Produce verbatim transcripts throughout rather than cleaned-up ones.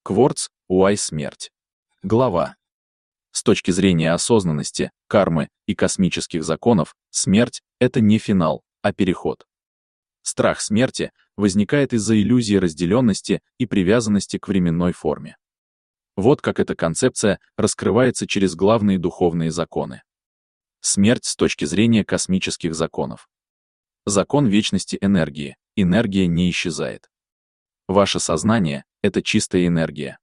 Кворц, Уай, смерть. Глава. С точки зрения осознанности, кармы и космических законов, смерть — это не финал, а переход. Страх смерти возникает из-за иллюзии разделенности и привязанности к временной форме. Вот как эта концепция раскрывается через главные духовные законы. Смерть с точки зрения космических законов. Закон вечности энергии. Энергия не исчезает. Ваше сознание — это чистая энергия.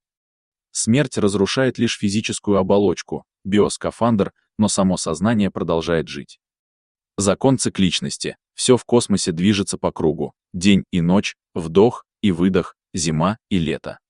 Смерть разрушает лишь физическую оболочку, биоскафандр, но само сознание продолжает жить. Закон цикличности. Все в космосе движется по кругу. День и ночь, вдох и выдох, зима и лето.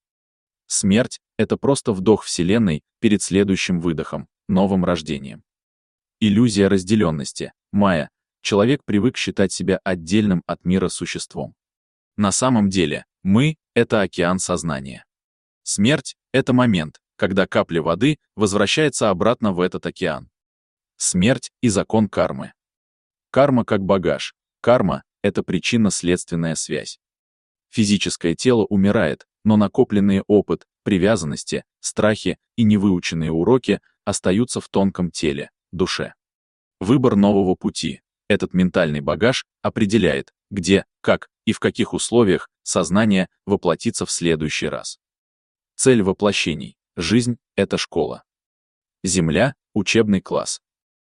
Смерть — это просто вдох Вселенной перед следующим выдохом, новым рождением. Иллюзия разделенности. Майя. Человек привык считать себя отдельным от мира существом. На самом деле, мы — это океан сознания. Смерть — это момент, когда капля воды возвращается обратно в этот океан. Смерть и закон кармы. Карма как багаж. Карма — это причинно-следственная связь. Физическое тело умирает, но накопленный опыт, привязанности, страхи и невыученные уроки остаются в тонком теле, душе. Выбор нового пути. Этот ментальный багаж определяет, где, как и в каких условиях сознание воплотится в следующий раз. Цель воплощений. Жизнь — это школа. Земля — учебный класс.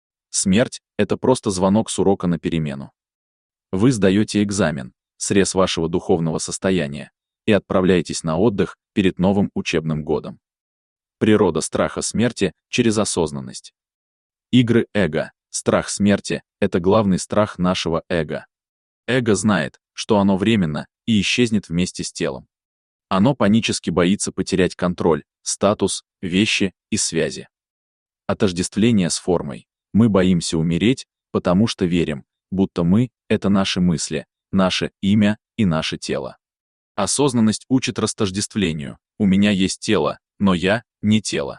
Смерть — это просто звонок с урока на перемену. Вы сдаете экзамен, срез вашего духовного состояния, и отправляетесь на отдых перед новым учебным годом. Природа страха смерти через осознанность. Игры эго. Страх смерти — это главный страх нашего эго. Эго знает, что оно временно и исчезнет вместе с телом. Оно панически боится потерять контроль, статус, вещи и связи. Отождествление с формой. Мы боимся умереть, потому что верим, будто мы — это наши мысли, наше имя и наше тело. Осознанность учит растождествлению. У меня есть тело, но я — не тело.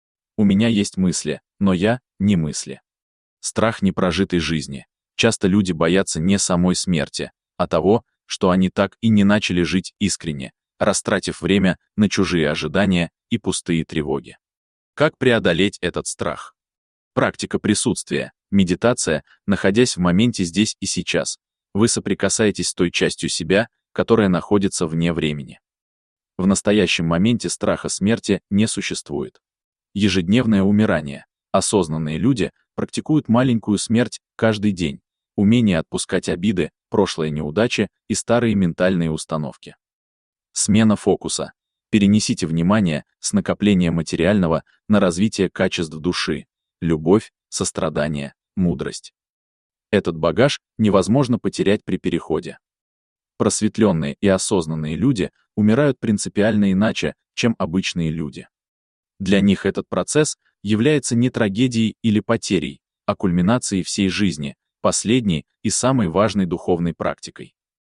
У меня есть мысли, но я — не мысли. Страх непрожитой жизни. Часто люди боятся не самой смерти, а того, что они так и не начали жить искренне, растратив время на чужие ожидания и пустые тревоги. Как преодолеть этот страх? Практика присутствия, медитация, находясь в моменте здесь и сейчас. Вы соприкасаетесь с той частью себя, которая находится вне времени. В настоящем моменте страха смерти не существует. Ежедневное умирание. Осознанные люди практикуют маленькую смерть каждый день, умение отпускать обиды, прошлые неудачи и старые ментальные установки. Смена фокуса. Перенесите внимание с накопления материального на развитие качеств души, любовь, сострадание, мудрость. Этот багаж невозможно потерять при переходе. Просветленные и осознанные люди умирают принципиально иначе, чем обычные люди. Для них этот процесс является не трагедией или потерей, а кульминацией всей жизни, последней и самой важной духовной практикой.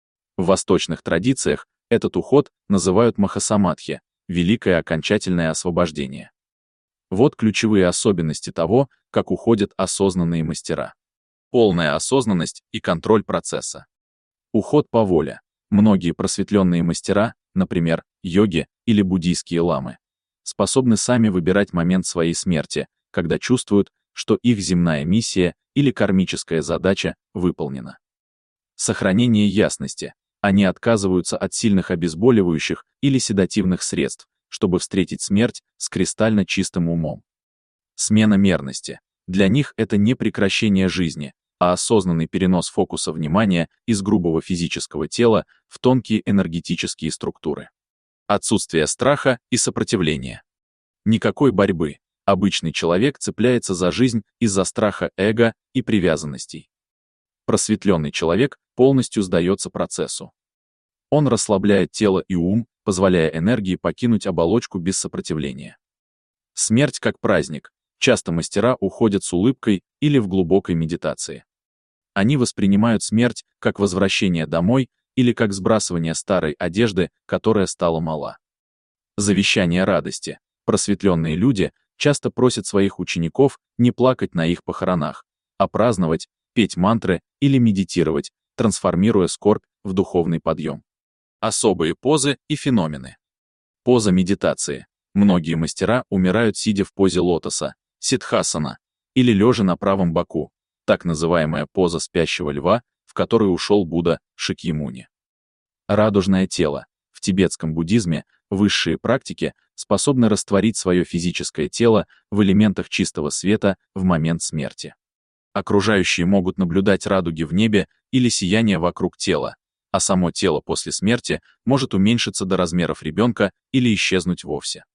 В восточных традициях этот уход называют махасамадхи, великое окончательное освобождение. Вот ключевые особенности того, как уходят осознанные мастера. Полная осознанность и контроль процесса. Уход по воле. Многие просветленные мастера, например, йоги или буддийские ламы, способны сами выбирать момент своей смерти, когда чувствуют, что их земная миссия или кармическая задача выполнена. Сохранение ясности. Они отказываются от сильных обезболивающих или седативных средств, чтобы встретить смерть с кристально чистым умом. Смена мерности. Для них это не прекращение жизни, а осознанный перенос фокуса внимания из грубого физического тела в тонкие энергетические структуры. Отсутствие страха и сопротивления. Никакой борьбы. Обычный человек цепляется за жизнь из-за страха эго и привязанностей. Просветленный человек полностью сдается процессу. Он расслабляет тело и ум, позволяя энергии покинуть оболочку без сопротивления. Смерть как праздник. Часто мастера уходят с улыбкой или в глубокой медитации. Они воспринимают смерть как возвращение домой или как сбрасывание старой одежды, которая стала мала. Завещание радости. Просветленные люди часто просят своих учеников не плакать на их похоронах, а праздновать, петь мантры или медитировать, трансформируя скорбь в духовный подъем. Особые позы и феномены. Поза медитации. Многие мастера умирают, сидя в позе лотоса, сиддхасана, или лежа на правом боку, так называемая поза спящего льва, в которую ушел Будда Шакьямуни. Радужное тело. В тибетском буддизме высшие практики способны растворить свое физическое тело в элементах чистого света в момент смерти. Окружающие могут наблюдать радуги в небе или сияние вокруг тела, а само тело после смерти может уменьшиться до размеров ребенка или исчезнуть вовсе.